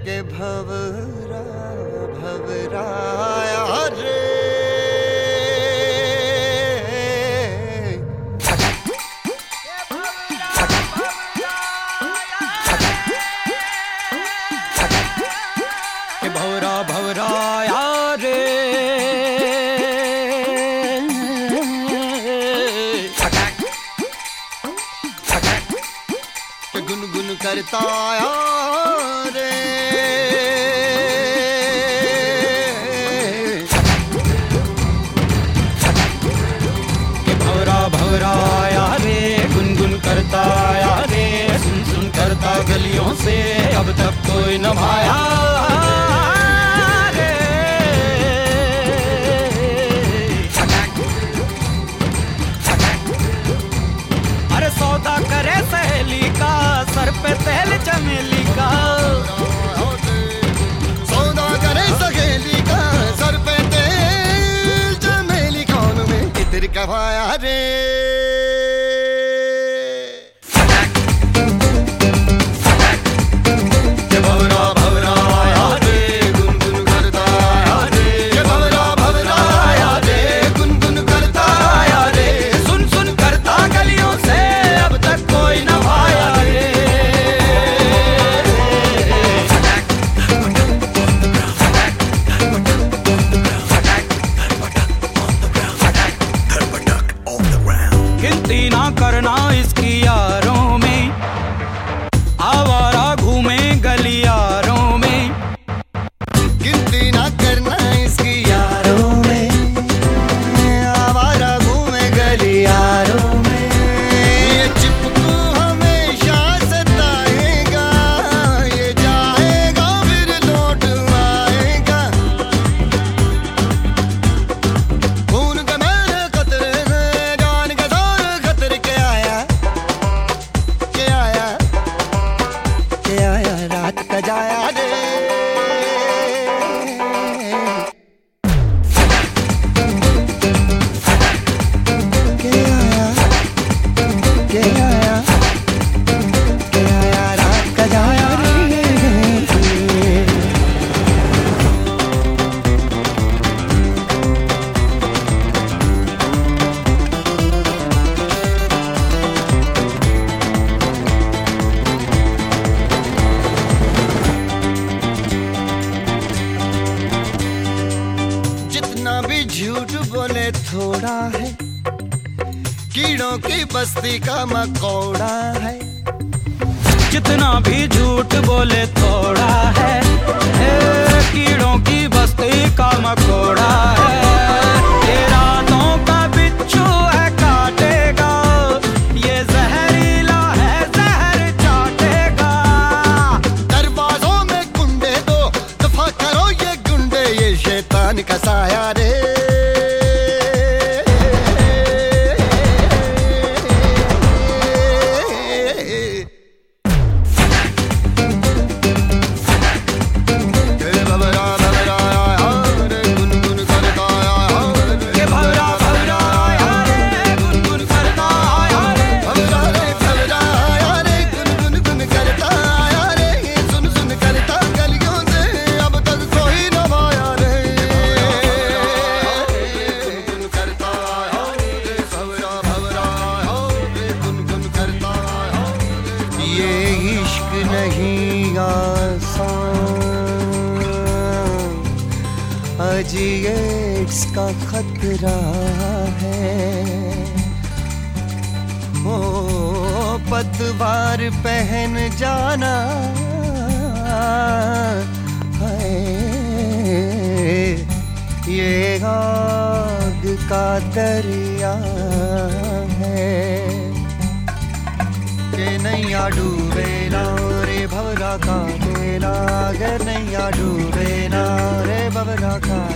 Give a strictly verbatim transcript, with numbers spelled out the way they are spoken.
के भवरा भवराया रे भवरा भवराया रे गुनगुन करता आया रे के भवरा भवराया रे गुनगुन करता आया रे सुन सुन करता गलियों से अब तक कोई न भाया रे अरे सौदा करे सहेली का सर पे तेल चमेली का सौदा करे सहेली का सर पे तेल चमेली कौन में कितर कमाया रे गिनती ना करना इसकी यारों में आवारा घूमे गलियारों में गिनती ना करना इसकी यारों में आवारा घूमे गलियारों में ये चिपकू हमेशा सताएगा ये जाएगा फिर लौट आएगा खून का मेरे कतरे में जान का दौर खतर के आया के आया के आया रात का जाया रे के आया के आया के आया रात का जाया रे जितना भी झूठ बोले थोड़ा है कीड़ों की बस्ती का मकोड़ा है जितना भी झूठ बोले थोड़ा है ए, कीड़ों की बस्ती का मकोड़ा है ये रातों का बिच्छू है काटेगा ये जहरीला है जहर चाटेगा दरवाजों में गुंडे दो दफा करो ये गुंडे ये शैतान का साया रे के भवरा भवराया रे गुनगुन करता आया रे आया रे गुन गुन गुन करता आया रे सुन सुन करता गलियों से अब तक कोई न भाया रे गुन करता आया रे भवरा भवराया रे गुन गुन करता आया ये इश्क नहीं आसान अजी एड्स का खतरा है ओ पतवार पहन जाना है ये आग का दरिया है के नैया डूबे ना रे भवरा का बेला गे नैया डूबे ना रे भवरा का